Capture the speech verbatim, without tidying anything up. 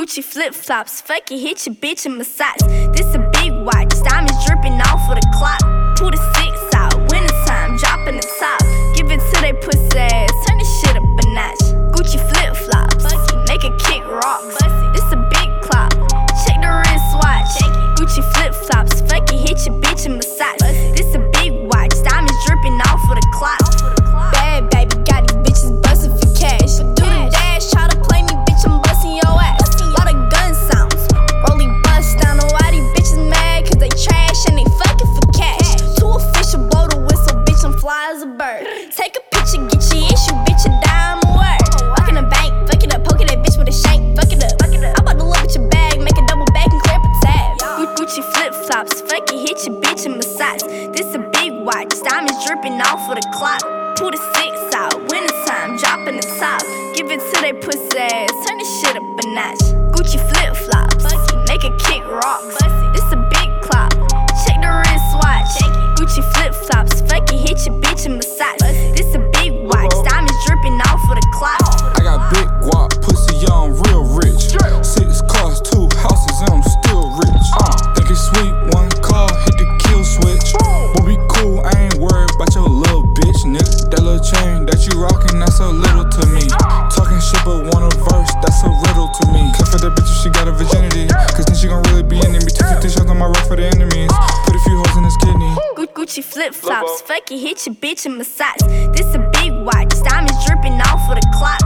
Gucci flip flops, fuck it, hit your bitch in my socks. This a big watch, diamonds dripping off of the clock. Pull the six out, wintertime, dropping the top. Give it to they pussy ass, turn this shit up a notch. Gucci flip flops, make a kick rocks. This a big clock, check the wristwatch. Gucci flip flops, fuck it, hit your bitch in my socks. This a big watch, diamonds dripping off of the clock. Bad baby, got these bitches bustin' for cash. Do the dash, try to play me, bitch, I'm bustin' your ass. Lot of gun sounds, rolly bust down. Know why these bitches mad? Cause they trash and they fucking for cash. Too official, blow the whistle, bitch, I'm fly as a bird. Take a picture, get your issue, bitch, a dime a word. Walk in the bank, fuck it up, poke that bitch with a shank, fuck it up. I'm about to look at your bag, make a double back and clear up a tab. Gucci flip flops, fuck it, hit your bitch in my socks. This a big watch, diamonds dripping off of the clock. Pull the six out, wintertime, dropping the top. Give it to they pussy ass, turn this shit up a notch. Gucci flip flops, make a kick rocks. This a big clock, check the wristwatch. Gucci flip flops, fuck it, hit your bitch in my socks. This a big watch, diamonds dripping off of the clock. I got big guap, pussy young, real rich. Six cars, two houses, and I'm still rich. Uh, think it's sweet, one car, hit the kill switch. We'll be cool, I ain't worried about your little bitch, nigga. That little chain that you rockin', that's so little to me. Talking shit but want a verse, that's a riddle to me. Cut for that bitch if she got a virginity, cause then she gon' really be in me. Two fifty shots on my rock for the enemies. Put a few holes in his kidney. Gucci flip flops, fuck it, hit your bitch in my socks. This a big watch, diamonds dripping off of the clock.